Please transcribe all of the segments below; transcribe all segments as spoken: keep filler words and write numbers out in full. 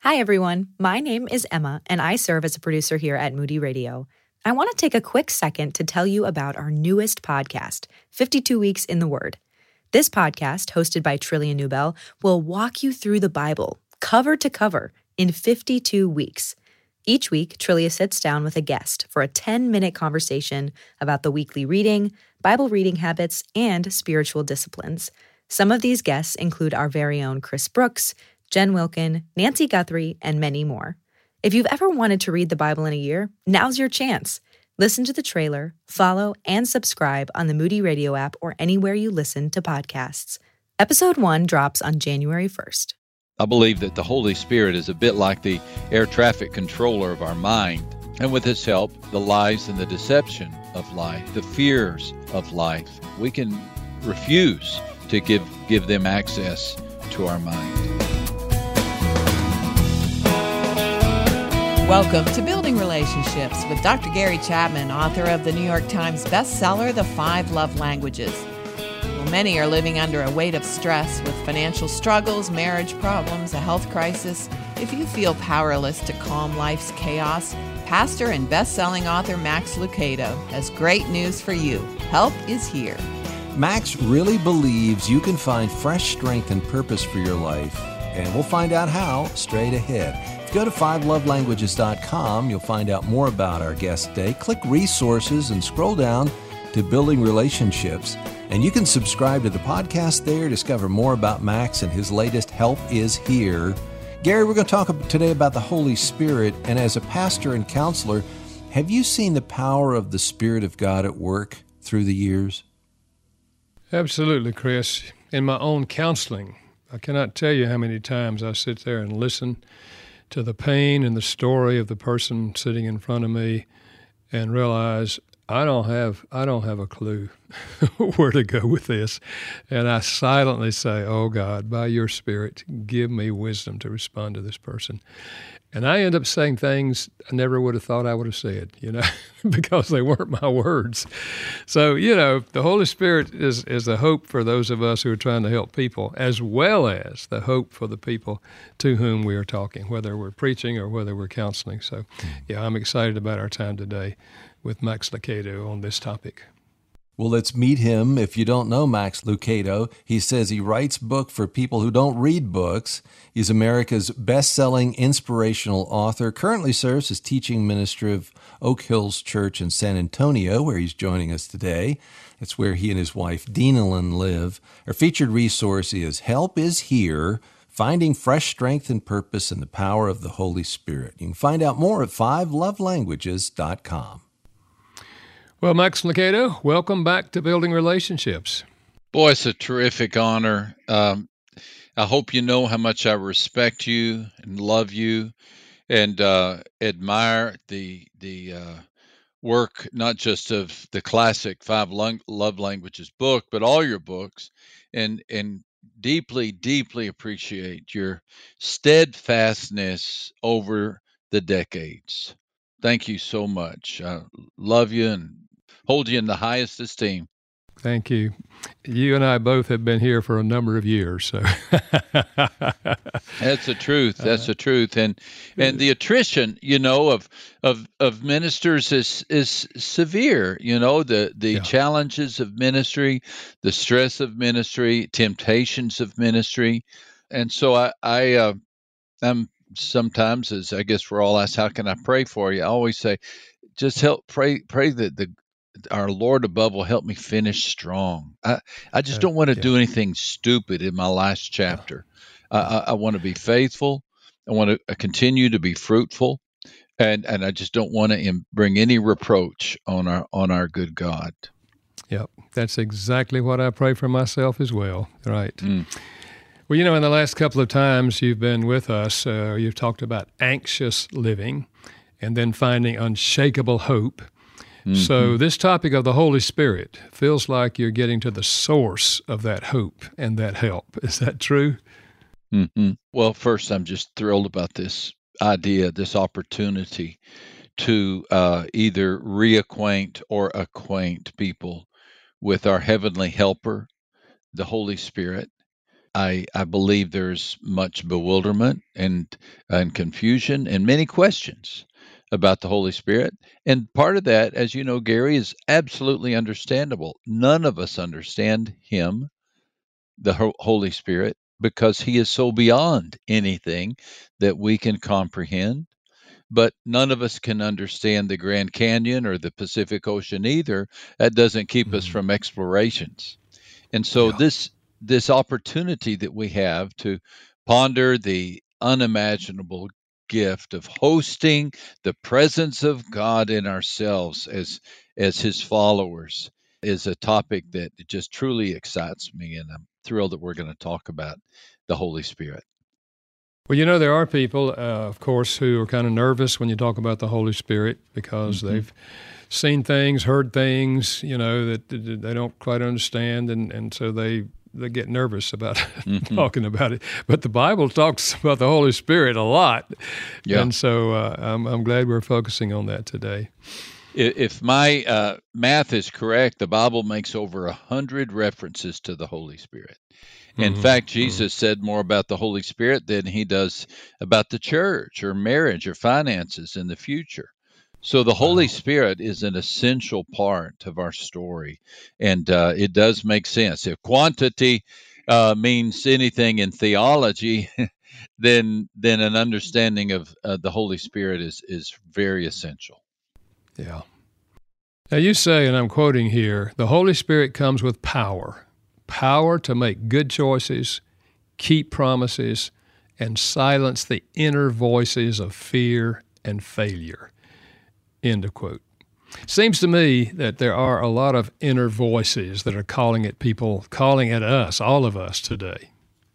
Hi, everyone. My name is Emma, and I serve as a producer here at Moody Radio. I want to take a quick second to tell you about our newest podcast, fifty-two Weeks in the Word. This podcast, hosted by Trillia Newbell, will walk you through the Bible, cover to cover, in fifty-two weeks. Each week, Trillia sits down with a guest for a ten-minute conversation about the weekly reading, Bible reading habits, and spiritual disciplines. Some of these guests include our very own Chris Brooks, Jen Wilkin, Nancy Guthrie, and many more. If you've ever wanted to read the Bible in a year, now's your chance. Listen to the trailer, follow, and subscribe on the Moody Radio app or anywhere you listen to podcasts. Episode one drops on January first. I believe that the Holy Spirit is a bit like the air traffic controller of our mind. And with His help, the lies and the deception of life, the fears of life, we can refuse to give, give them access to our mind. Welcome to Building Relationships with Doctor Gary Chapman, author of the New York Times bestseller, The Five Love Languages. Well, many are living under a weight of stress with financial struggles, marriage problems, a health crisis. If you feel powerless to calm life's chaos, pastor and best-selling author Max Lucado has great news for you. Help is here. Max really believes you can find fresh strength and purpose for your life, and we'll find out how straight ahead. Go to five love languages dot com. You'll find out more about our guest today. Click resources and scroll down to Building Relationships. And you can subscribe to the podcast there, discover more about Max and his latest Help is Here. Gary, we're going to talk today about the Holy Spirit. And as a pastor and counselor, have you seen the power of the Spirit of God at work through the years? Absolutely, Chris. In my own counseling, I cannot tell you how many times I sit there and listen to the pain and the story of the person sitting in front of me and realize I don't have I don't have a clue where to go with this. And I silently say, oh God, by your Spirit, give me wisdom to respond to this person. And I end up saying things I never would have thought I would have said, you know, because they weren't my words. So, you know, the Holy Spirit is, is the hope for those of us who are trying to help people, as well as the hope for the people to whom we are talking, whether we're preaching or whether we're counseling. So, yeah, I'm excited about our time today with Max Lucado on this topic. Well, let's meet him. If you don't know Max Lucado, he says he writes books for people who don't read books. He's America's best-selling inspirational author, currently serves as teaching minister of Oak Hills Church in San Antonio, where he's joining us today. That's where he and his wife, Dinalyn, live. Our featured resource is Help is Here, Finding Fresh Strength and Purpose in the Power of the Holy Spirit. You can find out more at five love languages dot com. Well, Max Lucado, welcome back to Building Relationships. Boy, it's a terrific honor. Um, I hope you know how much I respect you and love you and uh, admire the the uh, work, not just of the classic Five Love Languages book, but all your books, and and deeply, deeply appreciate your steadfastness over the decades. Thank you so much. I love you and hold you in the highest esteem. Thank you. You and I both have been here for a number of years, so that's the truth. That's the truth. And and the attrition, you know, of of of ministers is is severe. You know, the the Yeah. challenges of ministry, the stress of ministry, temptations of ministry, and so I I uh, I'm sometimes, as I guess we're all asked, how can I pray for you? I always say, just help pray pray that the our Lord above will help me finish strong. I, I just Uh, don't want to yeah. do anything stupid in my last chapter. I, I, I want to be faithful. I want to continue to be fruitful, and and I just don't want to Im- bring any reproach on our on our good God. Yep, that's exactly what I pray for myself as well. Right. Mm. Well, you know, in the last couple of times you've been with us, uh, you've talked about anxious living and then finding unshakable hope. So this topic of the Holy Spirit feels like you're getting to the source of that hope and that help. Is that true? Mm-hmm. Well, first, I'm just thrilled about this idea, this opportunity to uh, either reacquaint or acquaint people with our heavenly helper, the Holy Spirit, I I believe there's much bewilderment and and confusion and many questions about the Holy Spirit. And part of that, as you know, Gary, is absolutely understandable. None of us understand him, the Ho- Holy Spirit, because he is so beyond anything that we can comprehend. But none of us can understand the Grand Canyon or the Pacific Ocean either. That doesn't keep us Mm. from explorations. And so Yeah. this this opportunity that we have to ponder the unimaginable gift of hosting the presence of God in ourselves as as his followers is a topic that just truly excites me, and I'm thrilled that we're going to talk about the Holy Spirit. Well, you know, there are people, uh, of course, who are kind of nervous when you talk about the Holy Spirit because hmm they've seen things, heard things, you know, that, that they don't quite understand, and, and so they they get nervous about hmm talking about it. But the Bible talks about the Holy Spirit a lot, Yeah. and so uh, I'm I'm glad we're focusing on that today. I- If my uh, math is correct, the Bible makes over a hundred references to the Holy Spirit. In Mm-hmm. fact, Jesus said more about the Holy Spirit than he does about the church or marriage or finances in the future. So the Holy Wow. Spirit is an essential part of our story, and uh, it does make sense. If quantity uh, means anything in theology, then then an understanding of uh, the Holy Spirit is is very essential. Yeah. Now you say, and I'm quoting here, the Holy Spirit comes with power, power to make good choices, keep promises, and silence the inner voices of fear and failure. End of quote. Seems to me that there are a lot of inner voices that are calling at people, calling at us, all of us today.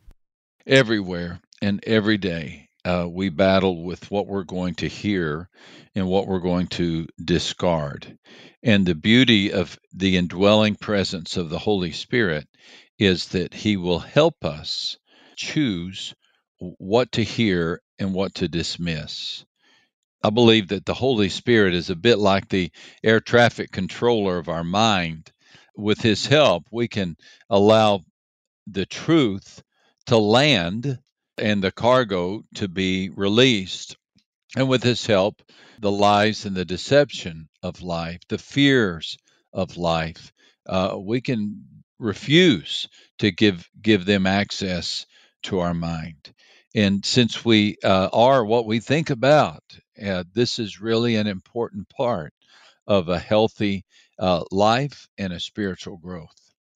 Everywhere and every day, uh, we battle with what we're going to hear and what we're going to discard. And the beauty of the indwelling presence of the Holy Spirit is that He will help us choose what to hear and what to dismiss. I believe that the Holy Spirit is a bit like the air traffic controller of our mind. With His help, we can allow the truth to land and the cargo to be released. And with his help, the lies and the deception of life, the fears of life, uh, we can refuse to give give them access to our mind. And since we uh, are what we think about, uh, this is really an important part of a healthy uh, life and a spiritual growth.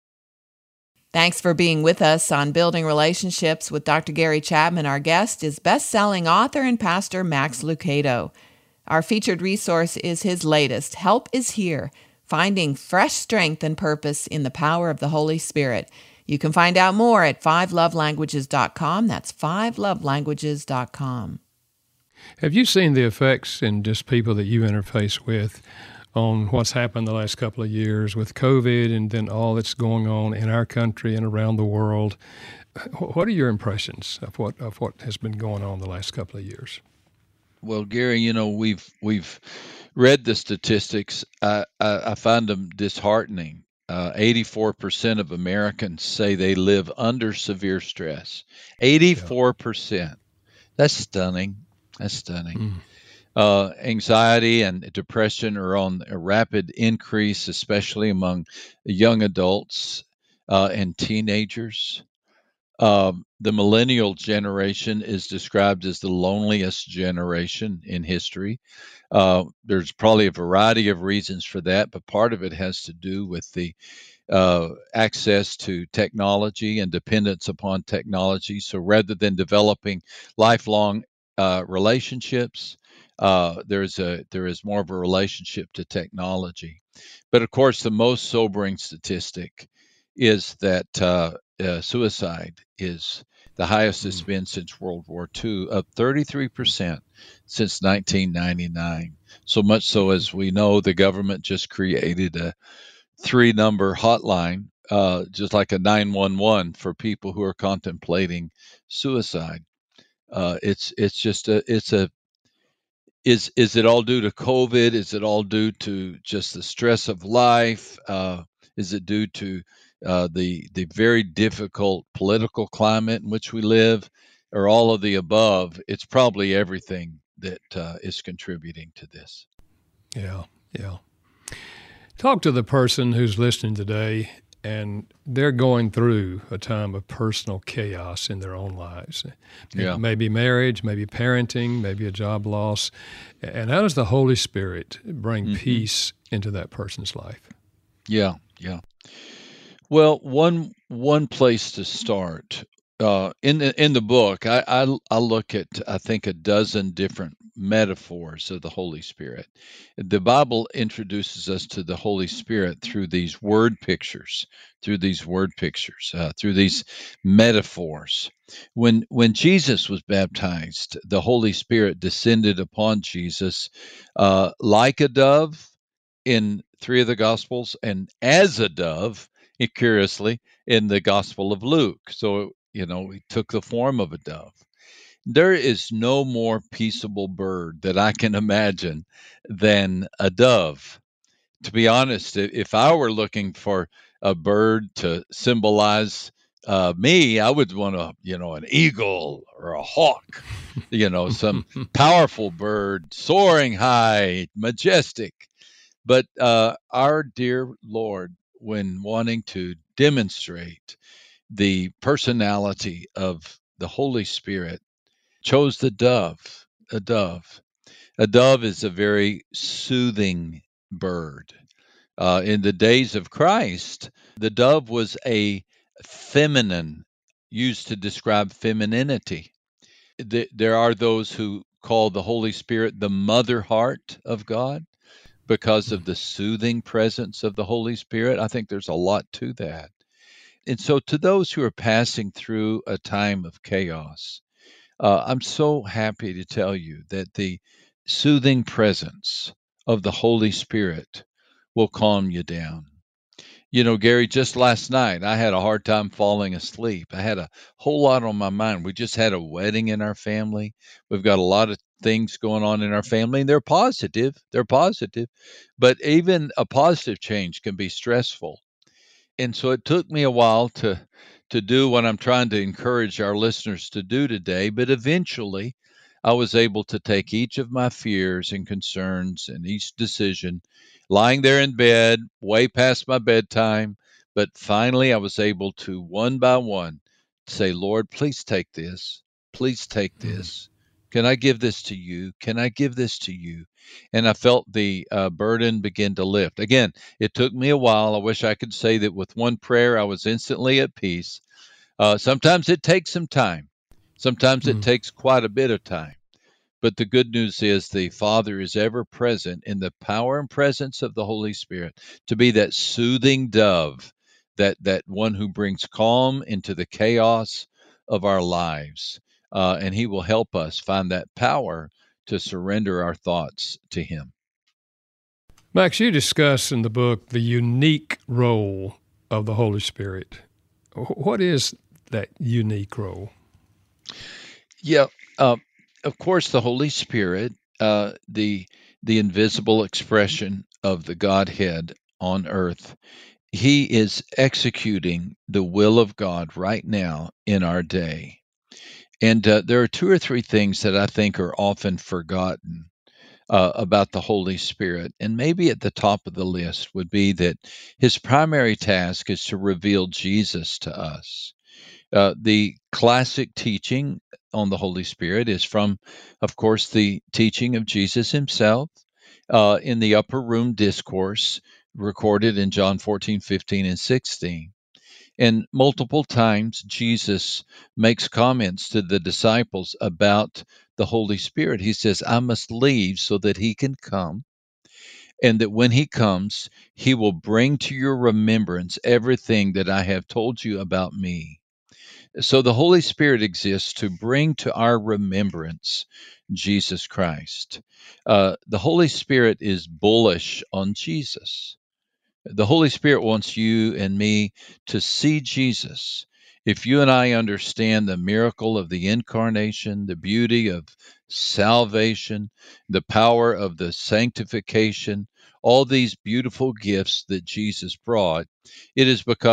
Thanks for being with us on Building Relationships with Doctor Gary Chapman. Our guest is best-selling author and pastor Max Lucado. Our featured resource is his latest, Help is Here, Finding Fresh Strength and Purpose in the Power of the Holy Spirit. You can find out more at five love languages dot com. That's five love languages dot com. Have you seen the effects in just people that you interface with on what's happened the last couple of years with COVID and then all that's going on in our country and around the world? What are your impressions of what of what has been going on the last couple of years? Well, Gary, you know, we've we've read the statistics. I I, I find them disheartening. Uh, eighty-four percent of Americans say they live under severe stress. Yeah. eighty-four percent. That's stunning. That's stunning. Mm. Uh, anxiety and depression are on a rapid increase, especially among young adults uh, and teenagers. Um, the millennial generation is described as the loneliest generation in history. Uh, there's probably a variety of reasons for that, but part of it has to do with the uh, access to technology and dependence upon technology. So rather than developing lifelong uh, relationships, uh, there's a there is more of a relationship to technology. But of course, the most sobering statistic is that uh, uh, suicide is the highest it's Mm. been since World War two, up thirty-three percent since nineteen ninety-nine. So much so, as we know, the government just created a three number hotline, uh, just like a nine one one for people who are contemplating suicide. Uh, it's it's just a it's a is is it all due to COVID? Is it all due to just the stress of life? Uh, is it due to uh, the the very difficult political climate in which we live, or all of the above. It's probably everything that uh, is contributing to this. Yeah, yeah. Talk to the person who's listening today and they're going through a time of personal chaos in their own lives. Yeah. Maybe marriage, maybe parenting, maybe a job loss. And how does the Holy Spirit bring mm-hmm. peace into that person's life? Yeah, yeah. Well, one one place to start uh, in the in the book, I, I I look at I think a dozen different metaphors of the Holy Spirit. The Bible introduces us to the Holy Spirit through these word pictures, through these word pictures, uh, through these metaphors. When when Jesus was baptized, the Holy Spirit descended upon Jesus uh, like a dove in three of the Gospels, and as a dove, curiously, in the Gospel of Luke. So, you know, he took the form of a dove. There is no more peaceable bird that I can imagine than a dove. To be honest, if I were looking for a bird to symbolize uh, me, I would want a, you know, an eagle or a hawk, you know, some powerful bird, soaring high, majestic. But uh, our dear Lord, when wanting to demonstrate the personality of the Holy Spirit, chose the dove. A dove. A dove is a very soothing bird. Uh, in the days of Christ, the dove was a feminine, used to describe femininity. The, there are those who call the Holy Spirit the mother heart of God because of the soothing presence of the Holy Spirit. I think there's a lot to that. And so to those who are passing through a time of chaos, uh, I'm so happy to tell you that the soothing presence of the Holy Spirit will calm you down. You know, Gary, just last night, I had a hard time falling asleep. I had a whole lot on my mind. We just had a wedding in our family. We've got a lot of things going on in our family, and they're positive. They're positive. But even a positive change can be stressful. And so it took me a while to to do what I'm trying to encourage our listeners to do today, but eventually I was able to take each of my fears and concerns and each decision, lying there in bed, way past my bedtime, but finally I was able to one by one say, Lord, please take this. Please take this. Can I give this to you? Can I give this to you? And I felt the uh, burden begin to lift. Again, it took me a while. I wish I could say that with one prayer, I was instantly at peace. Uh, sometimes it takes some time. Sometimes it Mm. takes quite a bit of time. But the good news is the Father is ever present in the power and presence of the Holy Spirit to be that soothing dove, that, that one who brings calm into the chaos of our lives. Uh, and he will help us find that power to surrender our thoughts to him. Max, you discuss in the book the unique role of the Holy Spirit. What is that unique role? Yeah, uh, of course, the Holy Spirit, uh, the the invisible expression of the Godhead on earth, he is executing the will of God right now in our day. And uh, there are two or three things that I think are often forgotten uh, about the Holy Spirit. And maybe at the top of the list would be that his primary task is to reveal Jesus to us. Uh, the classic teaching on the Holy Spirit is from, of course, the teaching of Jesus himself uh, in the upper room discourse recorded in John fourteen, fifteen, and sixteen. And multiple times, Jesus makes comments to the disciples about the Holy Spirit. He says, I must leave so that he can come. And that when he comes, he will bring to your remembrance everything that I have told you about me. So the Holy Spirit exists to bring to our remembrance Jesus Christ. Uh, the Holy Spirit is bullish on Jesus. The Holy Spirit wants you and me to see Jesus. If you and I understand the miracle of the incarnation, the beauty of salvation, the power of the sanctification, all these beautiful gifts that Jesus brought, it is because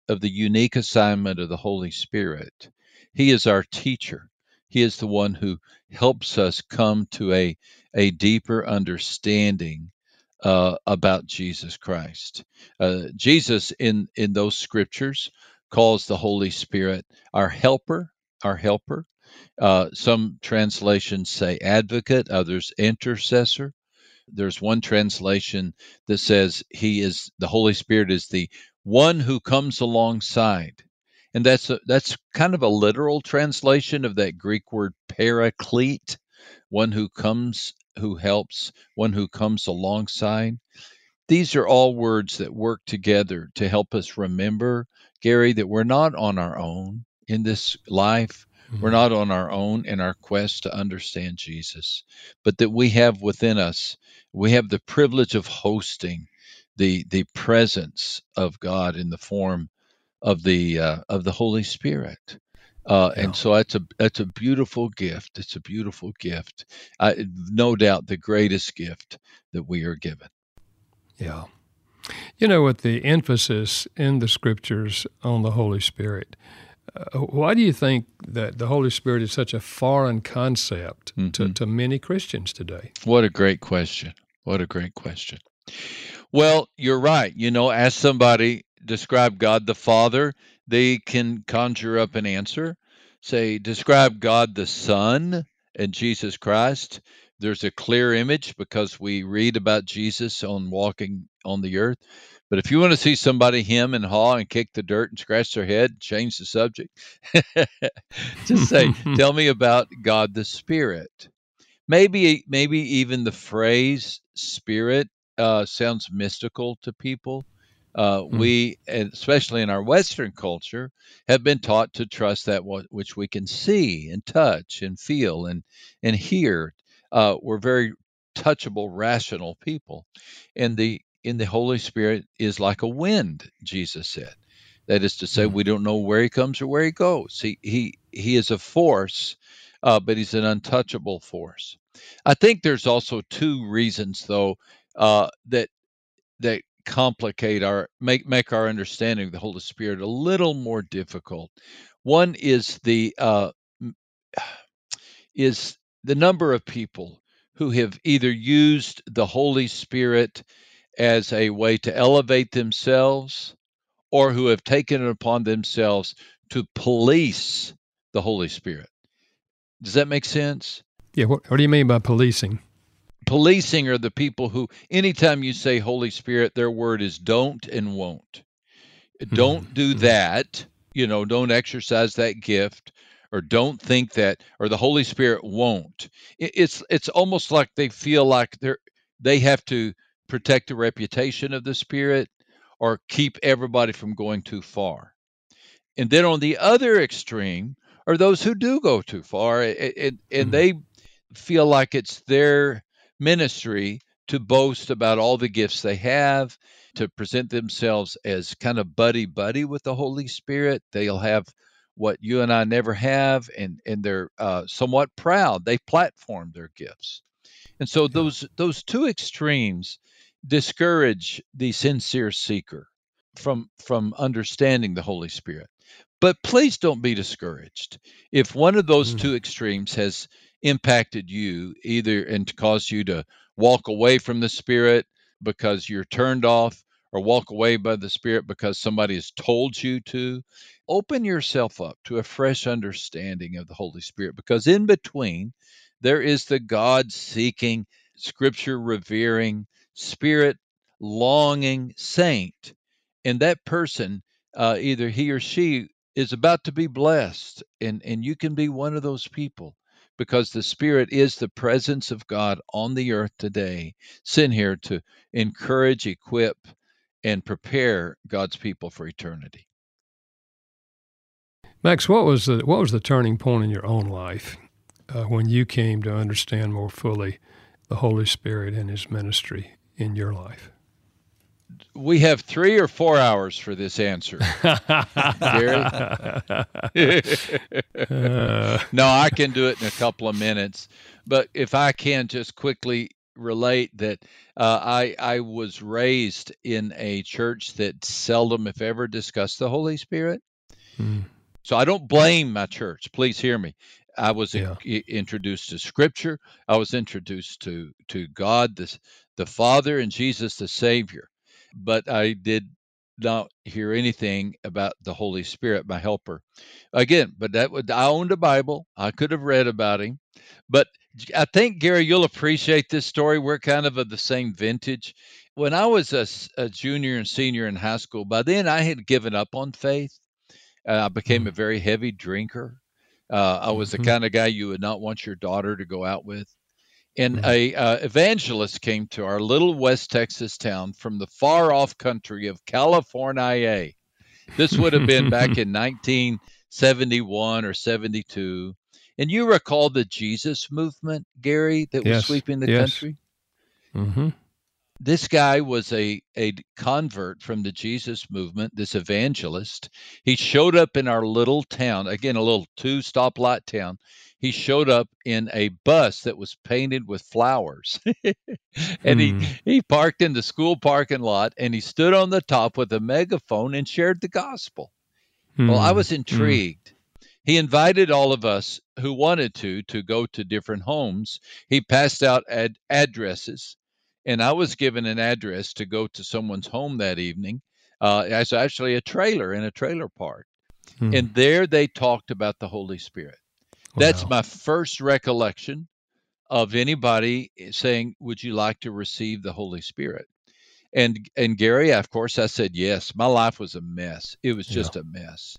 of the unique assignment of the Holy Spirit. He is our teacher. He is the one who helps us come to a, a deeper understanding uh, about Jesus Christ. Uh, Jesus, in, in those scriptures, calls the Holy Spirit our helper, our helper. Uh, some translations say advocate, others intercessor. There's one translation that says he is, the Holy Spirit is the one who comes alongside. And that's a, that's kind of a literal translation of that Greek word paraclete, one who comes, who helps, one who comes alongside. These are all words that work together to help us remember, Gary, that we're not on our own in this life. Mm-hmm. We're not on our own in our quest to understand Jesus, but that we have within us, we have the privilege of hosting the the presence of God in the form of the uh, of the Holy Spirit. Uh, yeah. And so that's a that's a beautiful gift. It's a beautiful gift. I, no doubt the greatest gift that we are given. Yeah. You know, with the emphasis in the scriptures on the Holy Spirit, uh, why do you think that the Holy Spirit is such a foreign concept mm-hmm. to, to many Christians today? What a great question. What a great question. Well, you're right. You know, ask somebody, describe God the Father, they can conjure up an answer. Say, describe God the Son and Jesus Christ. There's a clear image because we read about Jesus on walking on the earth. But if you want to see somebody hem and haw and kick the dirt and scratch their head, change the subject, just say, tell me about God the Spirit. Maybe, maybe even the phrase Spirit uh, sounds mystical to people. Uh, mm. We, especially in our Western culture, have been taught to trust that which we can see and touch and feel and, and hear. Uh, we're very touchable, rational people. And the in the Holy Spirit is like a wind, Jesus said. That is to say, mm. we don't know where he comes or where he goes. He he he is a force, uh, but he's an untouchable force. I think there's also two reasons, though, uh, that that complicate our make make our understanding of the Holy Spirit a little more difficult. One is the uh, is the number of people who have either used the Holy Spirit as a way to elevate themselves, or who have taken it upon themselves to police the Holy Spirit. Does that make sense? Yeah. What, what do you mean by policing? Policing are the people who, anytime you say Holy Spirit, their word is don't and won't. Don't mm-hmm. do that. You know, don't exercise that gift, or don't think that, or the Holy Spirit won't. It, it's it's almost like they feel like they're they have to protect the reputation of the Spirit or keep everybody from going too far. And then on the other extreme are those who do go too far, and, and, and mm-hmm. they feel like it's their ministry to boast about all the gifts they have, to present themselves as kind of buddy-buddy with the Holy Spirit. They'll have what you and I never have, and, and they're uh, somewhat proud. They platform their gifts. And so those those two extremes discourage the sincere seeker from, from understanding the Holy Spirit. But please don't be discouraged. If one of those mm. two extremes has impacted you, either and caused you to walk away from the Spirit because you're turned off, or walk away by the Spirit because somebody has told you to, open yourself up to a fresh understanding of the Holy Spirit, because in between there is the God-seeking, Scripture-revering, Spirit-longing saint. And that person, uh, either he or she is about to be blessed, and, and you can be one of those people, because the Spirit is the presence of God on the earth today, sent here to encourage, equip, and prepare God's people for eternity. Max, what was the what was the turning point in your own life uh, when you came to understand more fully the Holy Spirit and His ministry in your life? We have three or four hours for this answer, Gary. uh. No, I can do it in a couple of minutes. But if I can just quickly relate that uh, I I was raised in a church that seldom, if ever, discussed the Holy Spirit. Mm. So I don't blame my church. Please hear me. I was Yeah. i- introduced to Scripture. I was introduced to to God, the the Father, and Jesus, the Savior. But I did not hear anything about the Holy Spirit, my helper. Again, but that would I owned a Bible. I could have read about him. But I think, Gary, you'll appreciate this story. We're kind of of the same vintage. When I was a, s- a junior and senior in high school, by then I had given up on faith. Uh, I became a Mm. very heavy drinker. Uh, I was the Mm-hmm. kind of guy you would not want your daughter to go out with. And Mm. a uh, evangelist came to our little West Texas town from the far off country of California. This would have been back in nineteen seventy-one or seventy-two. And you recall the Jesus movement, Gary, that was Yes. sweeping the Yes. country? Mm-hmm. This guy was a, a convert from the Jesus movement, this evangelist. He showed up in our little town, again, a little two stoplight town. He showed up in a bus that was painted with flowers. And he, Mm. he parked in the school parking lot and he stood on the top with a megaphone and shared the gospel. Well, I Mm. was intrigued. He invited all of us who wanted to to go to different homes. He passed out ad- addresses, and I was given an address to go to someone's home that evening. Uh, it's actually a trailer in a trailer park, Mm. and there they talked about the Holy Spirit. That's Wow. my first recollection of anybody saying, "Would you like to receive the Holy Spirit?" And and Gary, of course, I said yes. My life was a mess. It was Yeah. just a mess.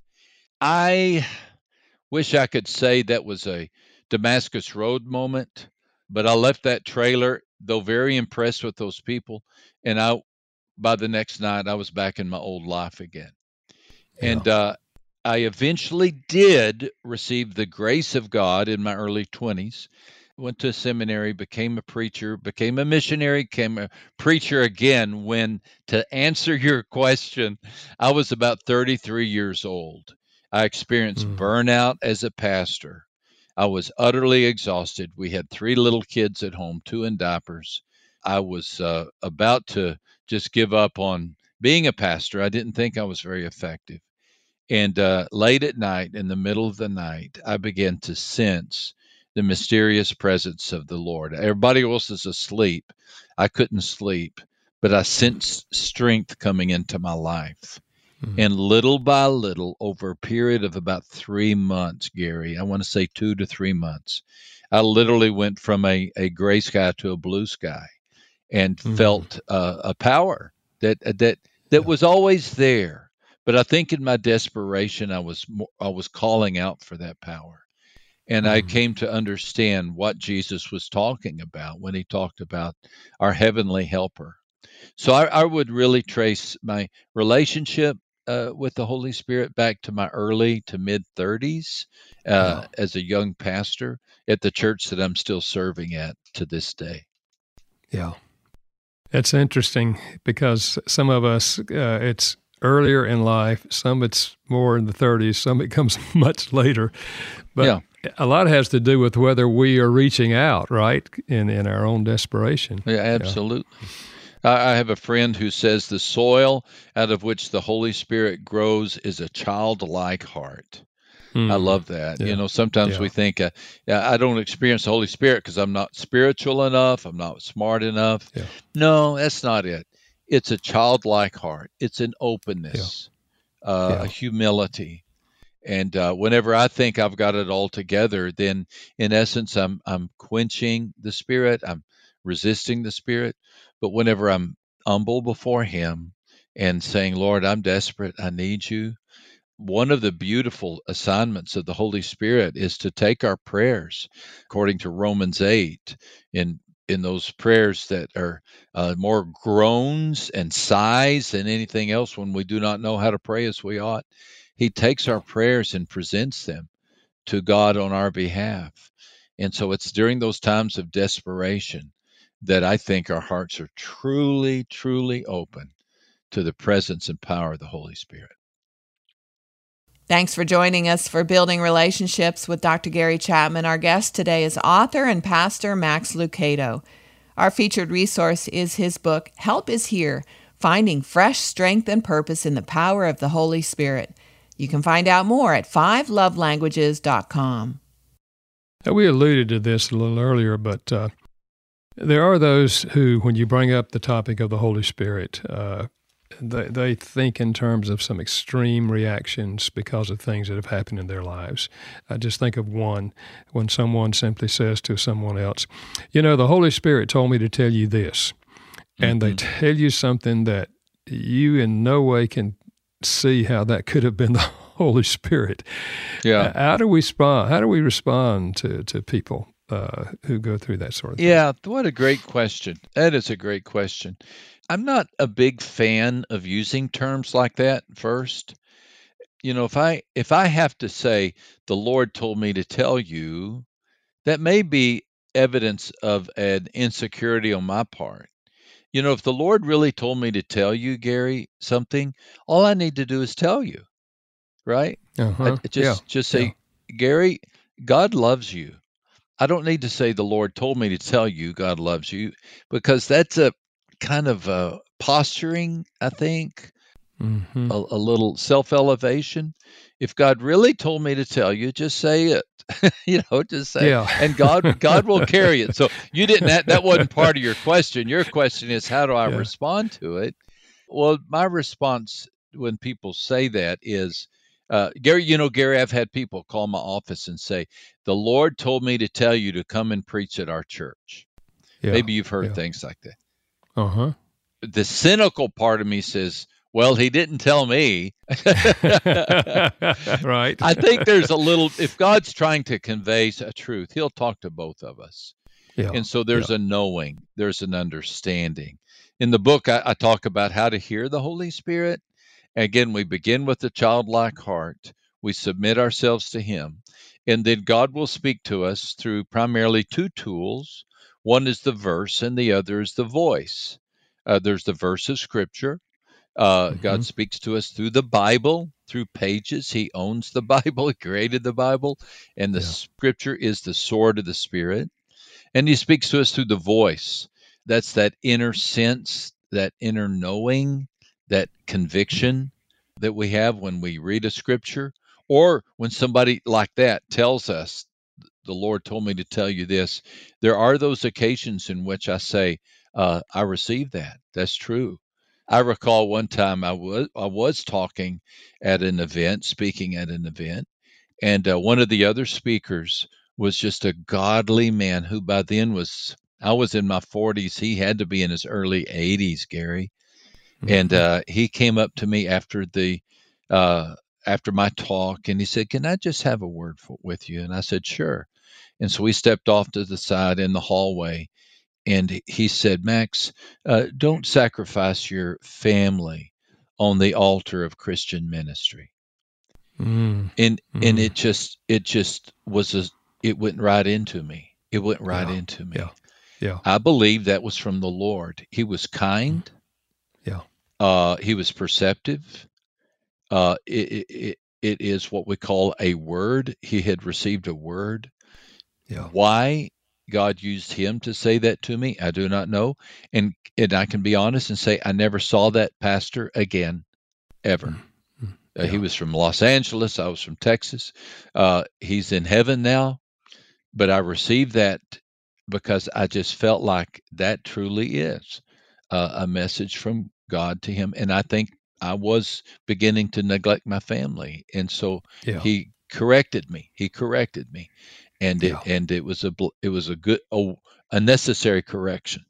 I wish I could say that was a Damascus Road moment, but I left that trailer, though very impressed with those people. And I, by the next night, I was back in my old life again. Yeah. And uh, I eventually did receive the grace of God in my early twenties. Went to seminary, became a preacher, became a missionary, became a preacher again. When, to answer your question, I was about thirty-three years old. I experienced Mm. burnout as a pastor. I was utterly exhausted. We had three little kids at home, two in diapers. I was uh, about to just give up on being a pastor. I didn't think I was very effective. And uh, late at night, in the middle of the night, I began to sense the mysterious presence of the Lord. Everybody else is asleep. I couldn't sleep, but I sensed strength coming into my life. Mm. And little by little, over a period of about three months, Gary, I want to say two to three months, I literally went from a, a gray sky to a blue sky and Mm. felt uh, a power that that that Yeah. was always there. But I think in my desperation, I was mo- I was calling out for that power, and I Mm. came to understand what Jesus was talking about when he talked about our heavenly helper. So I, I would really trace my relationship uh, with the Holy Spirit back to my early to mid thirties uh, Yeah. as a young pastor at the church that I'm still serving at to this day. Yeah. It's interesting because some of us, uh, it's earlier in life, some it's more in the thirties, some it comes much later. But Yeah. a lot has to do with whether we are reaching out, right, in, in our own desperation. Yeah, absolutely. I I have a friend who says the soil out of which the Holy Spirit grows is a childlike heart. I Mm. love that. You Yeah. know, sometimes Yeah. we think, uh, yeah, I don't experience the Holy Spirit because I'm not spiritual enough, I'm not smart enough. Yeah. No, that's not it. It's a childlike heart. It's an Yeah. openness, uh, a Yeah. humility. And uh, whenever I think I've got it all together, then in essence, I'm I'm quenching the Spirit. I'm resisting the Spirit. But whenever I'm humble before Him and saying, "Lord, I'm desperate. I need you," one of the beautiful assignments of the Holy Spirit is to take our prayers, according to Romans eight, in in those prayers that are uh, more groans and sighs than anything else when we do not know how to pray as we ought. He takes our prayers and presents them to God on our behalf. And so it's during those times of desperation that I think our hearts are truly, truly open to the presence and power of the Holy Spirit. Thanks for joining us for Building Relationships with Doctor Gary Chapman. Our guest today is author and pastor Max Lucado. Our featured resource is his book, Help is Here, Finding Fresh Strength and Purpose in the Power of the Holy Spirit. You can find out more at five love languages dot com. Now, we alluded to this a little earlier, but uh, there are those who, when you bring up the topic of the Holy Spirit, uh, they, they think in terms of some extreme reactions because of things that have happened in their lives. I just think of one, when someone simply says to someone else, you know, the Holy Spirit told me to tell you this, mm-hmm. and they tell you something that you in no way can see how that could have been the Holy Spirit. Yeah. How do we respond? How do we respond to to people uh, who go through that sort of thing? Yeah, what a great question. That is a great question. I'm not a big fan of using terms like that first. You know, if I if I have to say the Lord told me to tell you, that may be evidence of an insecurity on my part. You know, if the Lord really told me to tell you, Gary, something, all I need to do is tell you. Right? Uh-huh. I just yeah. just say, yeah. Gary, God loves you. I don't need to say the Lord told me to tell you God loves you, because that's a kind of a posturing, I think, mm-hmm. a, a little self-elevation. If God really told me to tell you, just say it. you know, just say, yeah. and God God will carry it. So you didn't that, that wasn't part of your question. Your question is, how do I yeah. respond to it? Well, my response when people say that is, Uh, Gary, you know, Gary, I've had people call my office and say, the Lord told me to tell you to come and preach at our church. Yeah. Maybe you've heard yeah. things like that. Uh-huh. The cynical part of me says, well, he didn't tell me. Right. I think there's a little, if God's trying to convey a truth, he'll talk to both of us. Yeah. And so there's yeah. a knowing, there's an understanding. In the book, I, I talk about how to hear the Holy Spirit. Again, we begin with a childlike heart. We submit ourselves to him. And then God will speak to us through primarily two tools. One is the verse and the other is the voice. Uh, there's the verse of Scripture. Uh, mm-hmm. God speaks to us through the Bible, through pages. He owns the Bible. He created the Bible. And the yeah. Scripture is the sword of the Spirit. And he speaks to us through the voice. That's that inner sense, that inner knowing, that conviction that we have when we read a scripture, or when somebody like that tells us, the Lord told me to tell you this. There are those occasions in which I say, uh, I received that. That's true. I recall one time I was I was talking at an event, speaking at an event, and uh, one of the other speakers was just a godly man who by then was, I was in my forties. He had to be in his early eighties, Gary. Mm-hmm. And uh, he came up to me after the uh, after my talk, and he said, "Can I just have a word for, with you?" And I said, "Sure." And so we stepped off to the side in the hallway, and he said, "Max, uh, don't sacrifice your family on the altar of Christian ministry." Mm-hmm. And mm-hmm. and it just it just was a it went right into me. It went right yeah. into me. Yeah. Yeah. I believe that was from the Lord. He was kind. Yeah. Uh, he was perceptive. Uh, it, it, it is what we call a word. He had received a word. Yeah. Why God used him to say that to me, I do not know. And, and I can be honest and say, I never saw that pastor again, ever. Mm-hmm. Uh, yeah. he was from Los Angeles. I was from Texas. Uh, he's in heaven now. But I received that because I just felt like that truly is uh, a message from God to him. And I think I was beginning to neglect my family. And so yeah. he corrected me. He corrected me. And it, yeah. and it was a, it was a good, a, a necessary correction.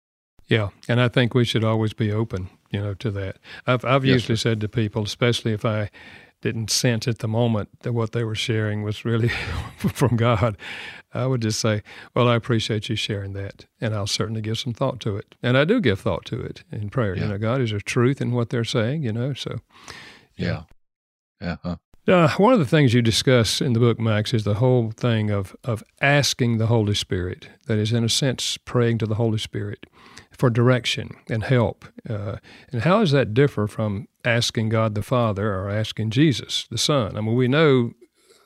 Yeah. And I think we should always be open, you know, to that. I've, I've Yes, usually sir. said to people, especially if I didn't sense at the moment that what they were sharing was really from God, I would just say, well, I appreciate you sharing that, and I'll certainly give some thought to it. And I do give thought to it in prayer. Yeah. You know, God, is there truth in what they're saying, you know, so. Yeah. Yeah. Uh-huh. Uh, one of the things you discuss in the book, Max, is the whole thing of, of asking the Holy Spirit, that is, in a sense, praying to the Holy Spirit for direction and help. Uh, and how does that differ from asking God the Father or asking Jesus the Son? I mean, we know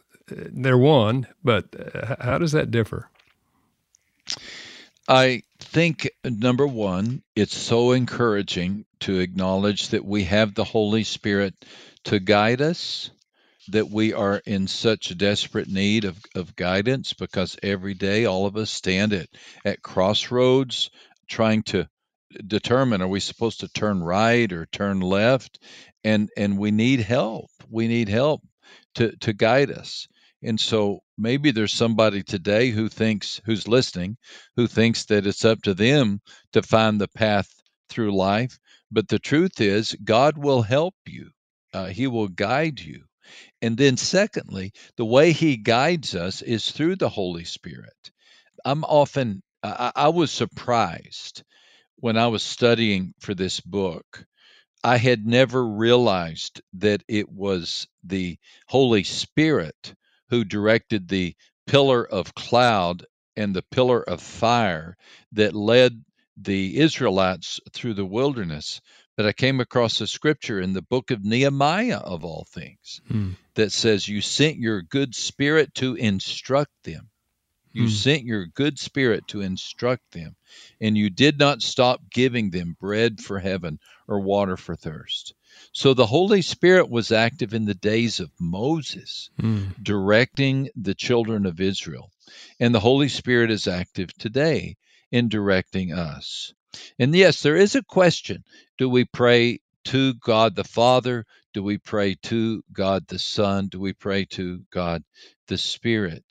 they're one, but how does that differ? I think, number one, it's so encouraging to acknowledge that we have the Holy Spirit to guide us, that we are in such desperate need of, of guidance, because every day all of us stand at, at crossroads trying to determine, are we supposed to turn right or turn left? And and we need help. We need help to, to guide us. And so maybe there's somebody today who thinks, who's listening, who thinks that it's up to them to find the path through life. But the truth is, God will help you. Uh, he will guide you. And then secondly, the way he guides us is through the Holy Spirit. I'm often, I, I was surprised when I was studying for this book. I had never realized that it was the Holy Spirit who directed the pillar of cloud and the pillar of fire that led the Israelites through the wilderness. But I came across a scripture in the book of Nehemiah, of all things, hmm. that says, you sent your good spirit to instruct them. You hmm. sent your good spirit to instruct them, and you did not stop giving them bread for heaven or water for thirst. So the Holy Spirit was active in the days of Moses, hmm. directing the children of Israel. And the Holy Spirit is active today in directing us. And yes, there is a question. Do we pray to God the Father? Do we pray to God the Son? Do we pray to God the Spirit?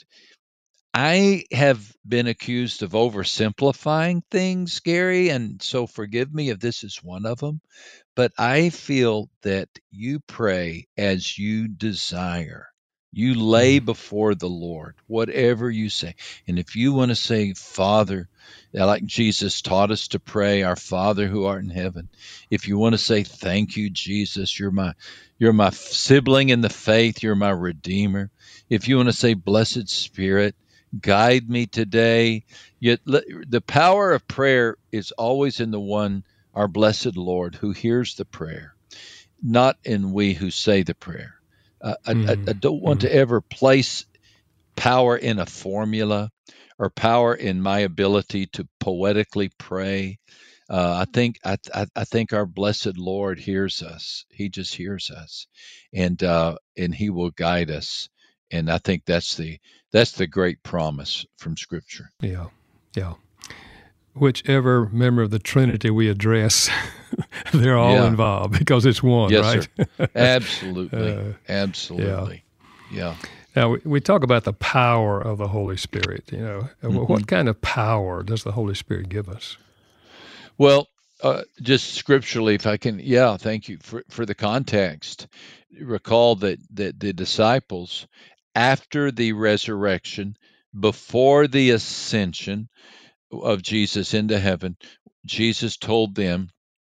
I have been accused of oversimplifying things, Gary, and so forgive me if this is one of them, but I feel that you pray as you desire. You lay before the Lord, whatever you say. And if you want to say, Father, like Jesus taught us to pray, our Father who art in heaven. If you want to say, thank you, Jesus, you're my, you're my sibling in the faith, you're my Redeemer. If you want to say, Blessed Spirit, guide me today. Yet the power of prayer is always in the one, our blessed Lord, who hears the prayer, not in we who say the prayer. Uh, mm. I, I don't want mm. to ever place power in a formula or power in my ability to poetically pray. Uh, I think I, I, I think our blessed Lord hears us. He just hears us, and uh, and He will guide us. And I think that's the that's the great promise from Scripture. Yeah, yeah. Whichever member of the Trinity we address, they're all yeah. involved because it's one, yes, right? Sir. Absolutely, uh, absolutely, yeah. yeah. Now we, we talk about the power of the Holy Spirit. You know, mm-hmm. what kind of power does the Holy Spirit give us? Well, uh, just scripturally, if I can, yeah, thank you for for the context. Recall that that the disciples, after the resurrection, before the ascension of Jesus into heaven, Jesus told them,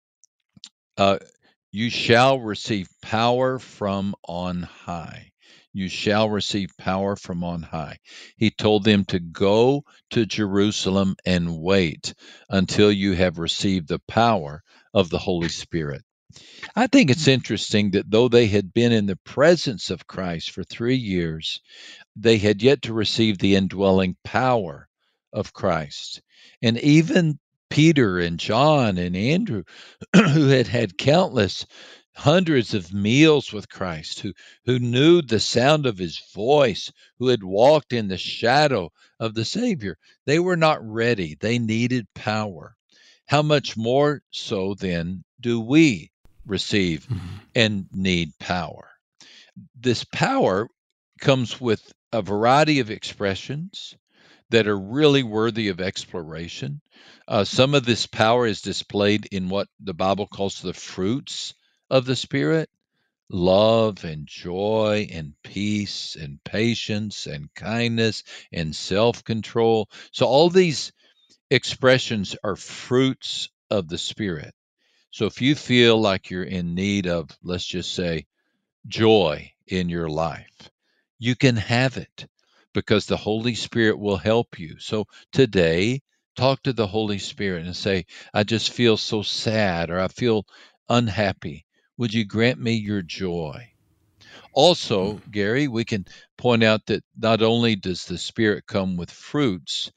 uh, you shall receive power from on high. You shall receive power from on high. He told them to go to Jerusalem and wait until you have received the power of the Holy Spirit. I think it's interesting that though they had been in the presence of Christ for three years, they had yet to receive the indwelling power of Christ. And even Peter and John and Andrew, who had had countless hundreds of meals with Christ, who, who knew the sound of his voice, who had walked in the shadow of the Savior, they were not ready. They needed power. How much more so then do we receive and need power? This power comes with a variety of expressions that are really worthy of exploration. Uh, some of this power is displayed in what the Bible calls the fruits of the Spirit: love and joy and peace and patience and kindness and self-control. So all these expressions are fruits of the Spirit. So if you feel like you're in need of, let's just say, joy in your life, you can have it because the Holy Spirit will help you. So today, talk to the Holy Spirit and say, I just feel so sad, or I feel unhappy. Would you grant me your joy? Also, Gary, we can point out that not only does the Spirit come with fruits,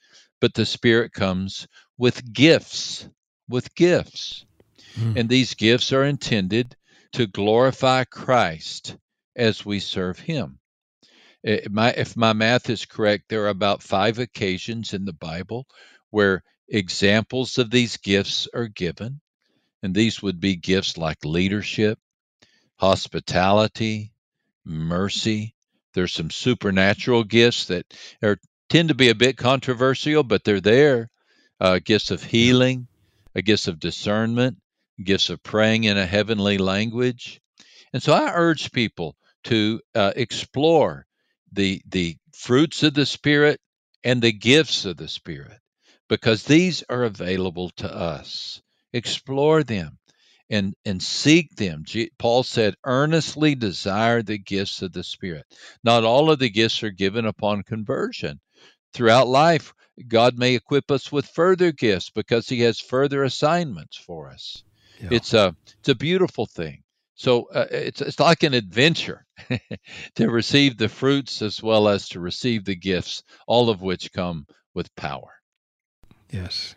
but the Spirit comes with gifts, with gifts. Mm. And these gifts are intended to glorify Christ as we serve him. If my, if my math is correct, there are about five occasions in the Bible where examples of these gifts are given. And these would be gifts like leadership, hospitality, mercy. There's some supernatural gifts that are tend to be a bit controversial, but they're there. Uh, gifts of healing, a gifts of discernment, gifts of praying in a heavenly language. And so I urge people to uh, explore the the fruits of the Spirit and the gifts of the Spirit, because these are available to us. Explore them and and seek them. G- Paul said, earnestly desire the gifts of the Spirit. Not all of the gifts are given upon conversion. Throughout life, God may equip us with further gifts because he has further assignments for us. Yeah. It's a it's a beautiful thing. So uh, it's it's like an adventure to receive the fruits as well as to receive the gifts, all of which come with power. Yes.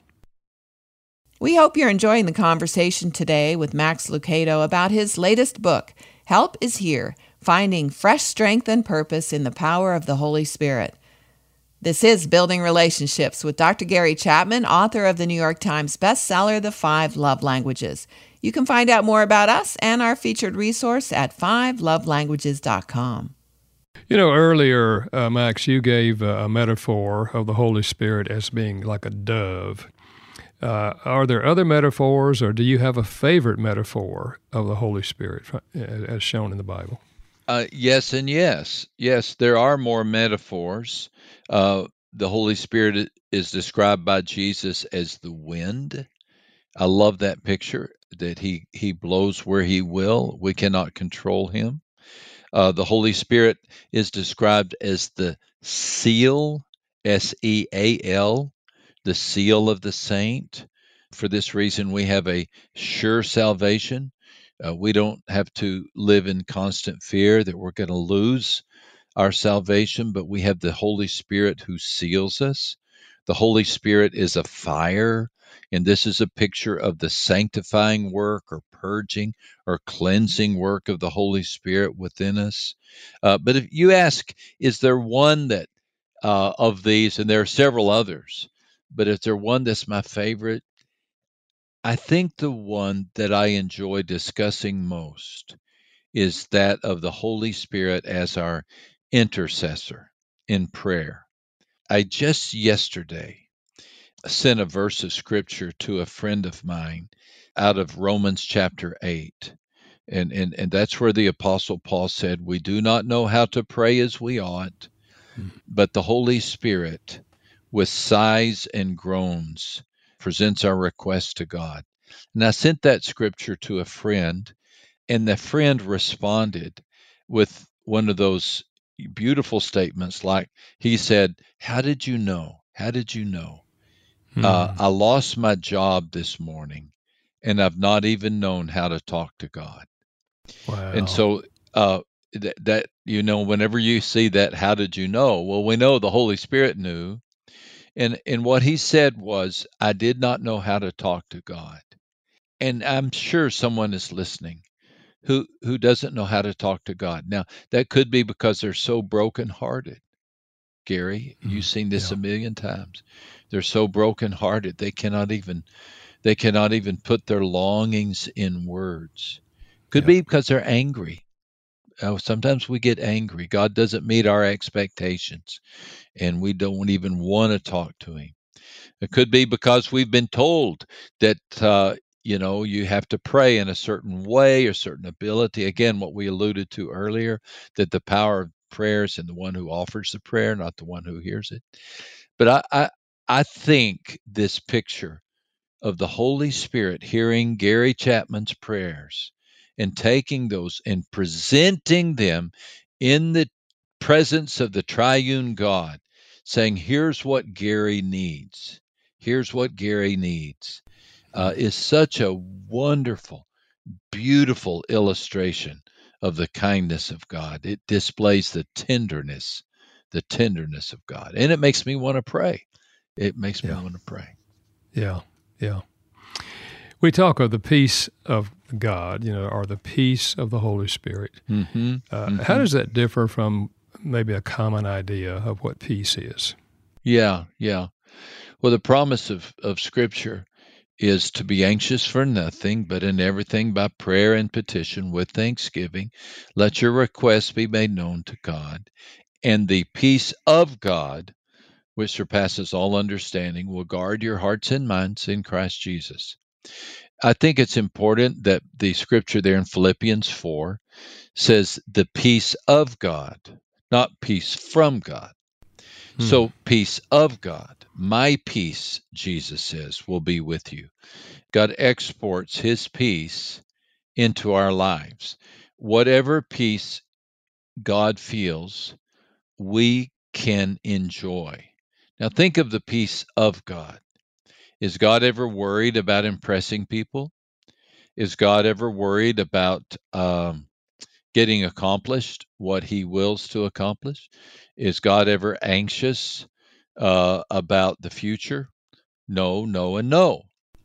We hope you're enjoying the conversation today with Max Lucado about his latest book, Help is Here, Finding Fresh Strength and Purpose in the Power of the Holy Spirit. This is Building Relationships with Doctor Gary Chapman, author of the New York Times bestseller, The Five Love Languages. You can find out more about us and our featured resource at five love languages dot com. You know, earlier, uh, Max, you gave uh, a metaphor of the Holy Spirit as being like a dove. Uh, are there other metaphors, or do you have a favorite metaphor of the Holy Spirit as shown in the Bible? Uh, yes and yes. Yes, there are more metaphors. Uh, the Holy Spirit is described by Jesus as the wind. I love that picture, that he, he blows where he will. We cannot control him. Uh, the Holy Spirit is described as the seal, S E A L, the seal of the saint. For this reason, we have a sure salvation. Uh, we don't have to live in constant fear that we're going to lose our salvation, but we have the Holy Spirit who seals us. The Holy Spirit is a fire, and this is a picture of the sanctifying work or purging or cleansing work of the Holy Spirit within us. Uh, but if you ask, is there one that uh, of these, and there are several others, but if there's one that's my favorite, I think the one that I enjoy discussing most is that of the Holy Spirit as our intercessor in prayer. I just yesterday sent a verse of scripture to a friend of mine out of Romans chapter eight. And, and, and that's where the Apostle Paul said, we do not know how to pray as we ought, but the Holy Spirit, with sighs and groans, presents our request to God. And I sent that scripture to a friend, and the friend responded with one of those beautiful statements, like he said, how did you know? How did you know? Hmm. Uh, I lost my job this morning, and I've not even known how to talk to God. Wow. And so uh, th- that, you know, whenever you see that, how did you know? Well, we know the Holy Spirit knew. And, and what he said was, I did not know how to talk to God. And I'm sure someone is listening who who doesn't know how to talk to God. Now, that could be because they're so brokenhearted. Gary, Mm, you've seen this yeah. a million times. They're so brokenhearted they cannot even they cannot even put their longings in words. Could Yeah. be because they're angry. Uh, sometimes we get angry. God doesn't meet our expectations, and we don't even want to talk to him. It could be because we've been told that, uh, you know, you have to pray in a certain way or certain ability. Again, what we alluded to earlier, that the power of prayer is in the one who offers the prayer, not the one who hears it. But I, I, I think this picture of the Holy Spirit hearing Gary Chapman's prayers and taking those and presenting them in the presence of the triune God, saying, here's what Gary needs. Here's what Gary needs, uh, is such a wonderful, beautiful illustration of the kindness of God. It displays the tenderness, the tenderness of God. And it makes me want to pray. it makes me Yeah. want to pray. Yeah, yeah. We talk of the peace of God, you know, or the peace of the Holy Spirit. Mm-hmm. Uh, mm-hmm. How does that differ from maybe a common idea of what peace is? Yeah, yeah. Well, the promise of, of Scripture is to be anxious for nothing, but in everything by prayer and petition with thanksgiving, let your requests be made known to God, and the peace of God, which surpasses all understanding, will guard your hearts and minds in Christ Jesus. I think it's important that the scripture there in Philippians four says the peace of God, not peace from God. Hmm. So, peace of God, my peace, Jesus says, will be with you. God exports his peace into our lives. Whatever peace God feels, we can enjoy. Now, think of the peace of God. Is God ever worried about impressing people? Is God ever worried about um, getting accomplished what he wills to accomplish? Is God ever anxious uh, about the future? No, no, and no.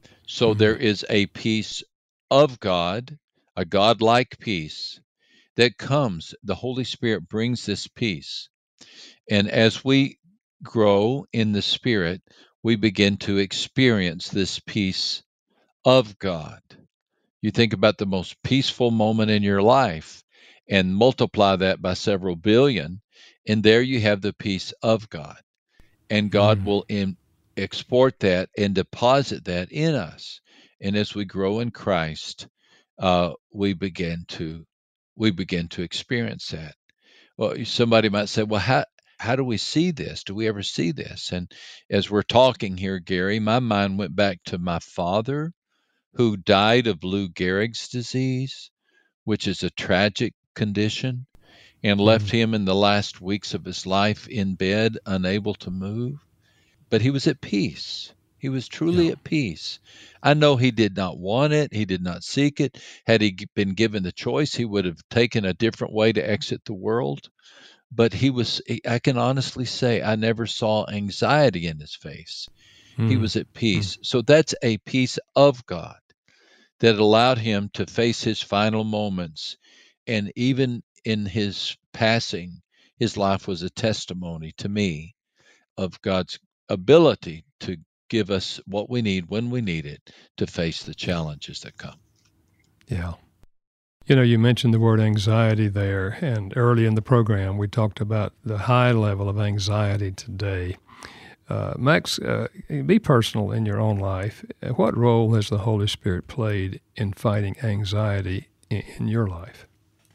So Hmm. there is a peace of God, a God-like peace that comes. The Holy Spirit brings this peace. And as we grow in the Spirit, we begin to experience this peace of God. You think about the most peaceful moment in your life and multiply that by several billion, and there you have the peace of God. And God Hmm. will in, export that and deposit that in us. And as we grow in Christ, uh, we begin to we begin to experience that. Well, somebody might say, "Well, how how do we see this? Do we ever see this?" And as we're talking here, Gary, my mind went back to my father, who died of Lou Gehrig's disease, which is a tragic condition, and left Hmm. him in the last weeks of his life in bed, unable to move. But he was at peace. He was truly Yeah. at peace. I know he did not want it. He did not seek it. Had he been given the choice, he would have taken a different way to exit the world. But he was, I can honestly say, I never saw anxiety in his face. He Hmm. was at Hmm. peace. So that's a peace of God that allowed him to face his final moments. And even in his passing, his life was a testimony to me of God's ability to give us what we need when we need it to face the Yeah. challenges that come. Yeah. You know, you mentioned the word anxiety there, and early in the program, we talked about the high level of anxiety today. Uh, Max, uh, be personal in your own life. What role has the Holy Spirit played in fighting anxiety in, in your life?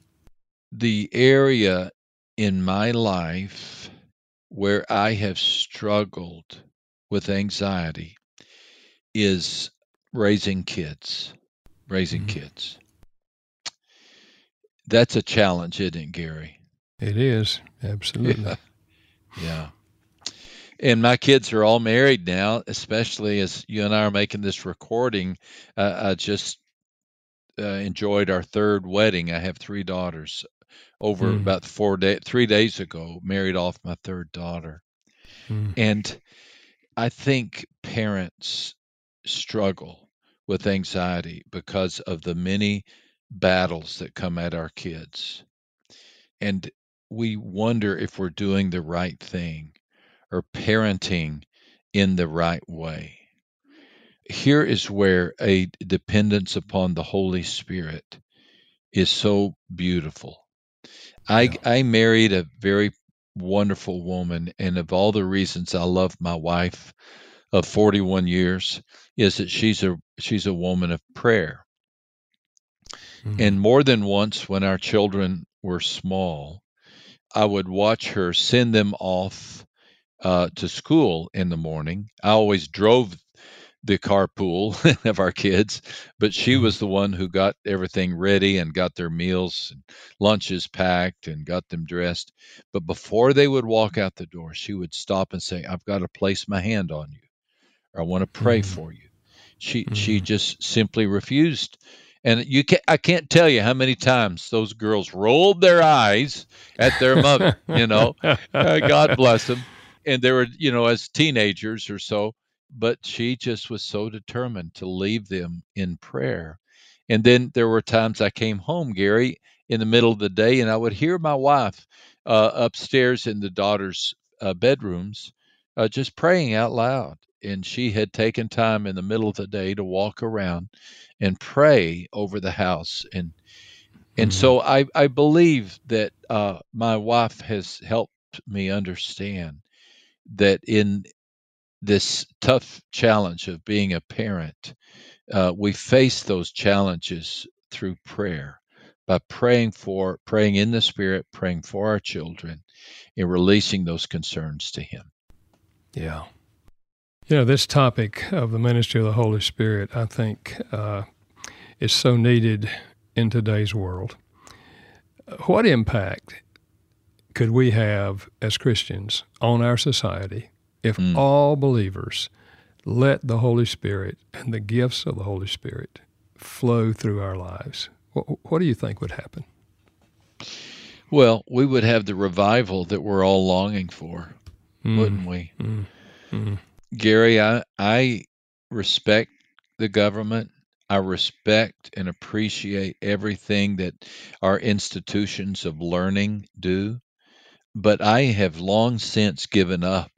The area in my life where I have struggled with anxiety is raising kids. Raising Mhm. kids. That's a challenge, isn't it, Gary? It is, absolutely. Yeah. Yeah. And my kids are all married now, especially as you and I are making this recording. Uh, I just uh, enjoyed our third wedding. I have three daughters. Over Mm, about four day, three days ago, married off my third daughter. mm, And I think parents struggle with anxiety because of the many battles that come at our kids. And we wonder if we're doing the right thing or parenting in the right way. Here is where a dependence upon the Holy Spirit is so beautiful. I, yeah. I married a very wonderful woman, and of all the reasons I love my wife of forty-one years is that she's a she's a woman of prayer. Mm, And more than once when our children were small, I would watch her send them off uh, to school in the morning. I always drove the carpool of our kids, but she mm, was the one who got everything ready and got their meals and lunches packed and got them dressed. But before they would walk out the door, she would stop and say, "I've got to place my hand on you, or I want to pray mm, for you." She she mm. just simply refused. And you can I can't tell you how many times those girls rolled their eyes at their mother, you know. Uh, God bless them. and they were, you know, as teenagers or so, but she just was so determined to leave them in prayer. And then there were times I came home, Gary, in the middle of the day, and I would hear my wife uh, upstairs in the daughters' uh, bedrooms uh, just praying out loud. And she had taken time in the middle of the day to walk around and pray over the house. And and Mhm. so I, I believe that uh, my wife has helped me understand that in this tough challenge of being a parent, uh, we face those challenges through prayer, by praying for, praying in the Spirit, praying for our children, and releasing those concerns to Him. Yeah. You know, this topic of the ministry of the Holy Spirit, I think, uh, is so needed in today's world. What impact could we have as Christians on our society if Mm. all believers let the Holy Spirit and the gifts of the Holy Spirit flow through our lives? What, what do you think would happen? Well, we would have the revival that we're all longing for, Mm, wouldn't we? mm, mm. Gary, I, I respect the government. I respect and appreciate everything that our institutions of learning do. But I have long since given up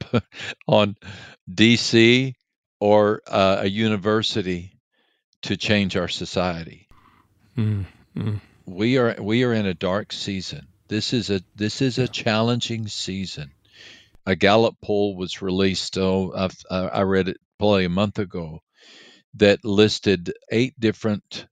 on D C or uh, a university to change our society. Mm, mm. We are we are in a dark season. This is a this is a challenging season. A Gallup poll was released. Oh, I've, I read it probably a month ago, that listed eight different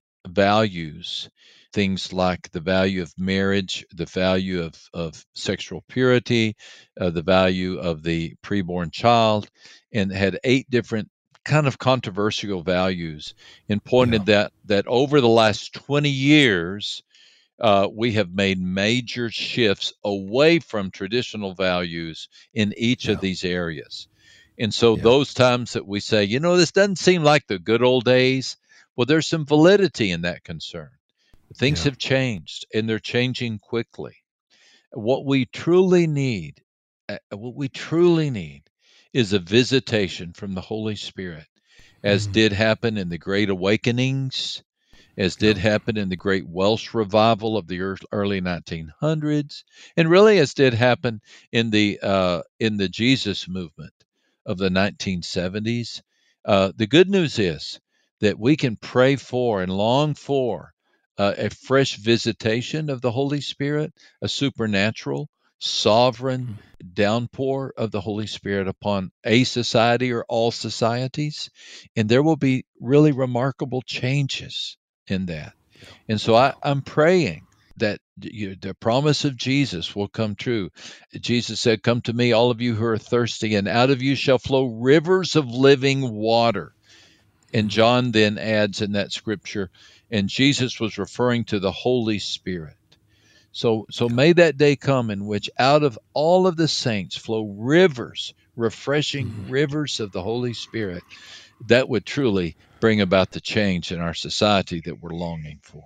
values, things like the value of marriage, the value of, of sexual purity, uh, the value of the preborn child, and had eight different kind of controversial values, and pointed that that over the last twenty years, uh, we have made major shifts away from traditional values in each Yeah. of these areas. And so Yeah. those times that we say, you know, this doesn't seem like the good old days, well, there's some validity in that concern. Things Yeah. have changed, and they're changing quickly. What we truly need, uh, what we truly need is a visitation from the Holy Spirit, as Mhm. did happen in the Great Awakenings, as did happen in the Great Welsh Revival of the ear- early nineteen hundreds, and really as did happen in the uh, in the Jesus movement of the nineteen seventies. Uh, the good news is that we can pray for and long for uh, a fresh visitation of the Holy Spirit, a supernatural, sovereign downpour of the Holy Spirit upon a society or all societies, and there will be really remarkable changes in that. And so I, I'm praying that you, the promise of Jesus will come true. Jesus said, "Come to me, all of you who are thirsty, and out of you shall flow rivers of living water." And John then adds in that scripture, and Jesus was referring to the Holy Spirit. So, so may that day come in which out of all of the saints flow rivers, refreshing Mhm. rivers of the Holy Spirit, that would truly bring about the change in our society that we're longing for.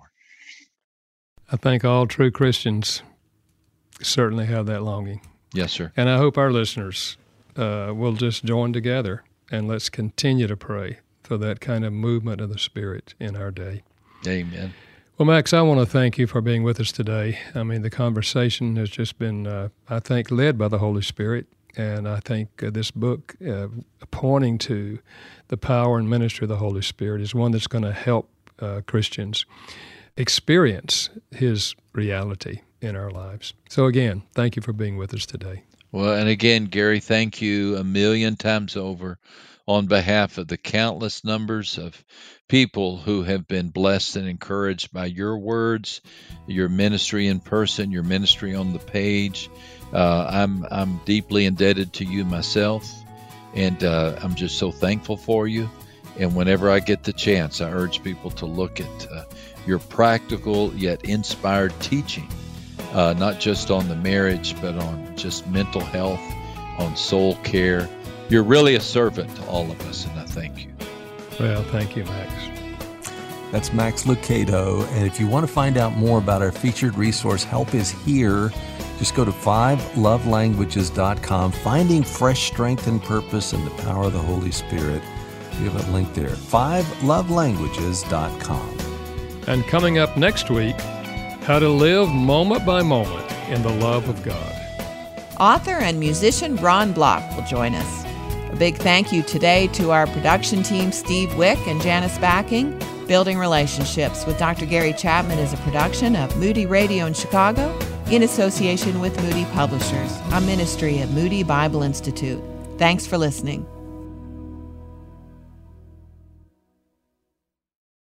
I think all true Christians certainly have that longing. Yes, sir. And I hope our listeners uh, will just join together, and let's continue to pray for that kind of movement of the Spirit in our day. Amen. Well, Max, I want to thank you for being with us today. I mean, the conversation has just been, uh, I think, led by the Holy Spirit. And I think uh, this book, uh, pointing to the power and ministry of the Holy Spirit, is one that's going to help uh, Christians experience His reality in our lives. So again, thank you for being with us today. Well, and again, Gary, thank you a million times over on behalf of the countless numbers of people who have been blessed and encouraged by your words, your ministry in person, your ministry on the page. Uh, I'm I'm deeply indebted to you myself, and uh, I'm just so thankful for you. And whenever I get the chance, I urge people to look at uh, your practical yet inspired teaching, uh, not just on the marriage, but on just mental health, on soul care. You're really a servant to all of us, and I thank you. Well, thank you, Max. That's Max Lucado. And if you want to find out more about our featured resource, Help Is Here, Just go to five love languages dot com, finding fresh strength and purpose in the power of the Holy Spirit. We have a link there, five love languages dot com. And coming up next week, how to live moment by moment in the love of God. Author and musician Bron Block will join us. A big thank you today to our production team, Steve Wick and Janice Backing. Building Relationships with Doctor Gary Chapman is a production of Moody Radio in Chicago in association with Moody Publishers, a ministry of Moody Bible Institute. Thanks for listening.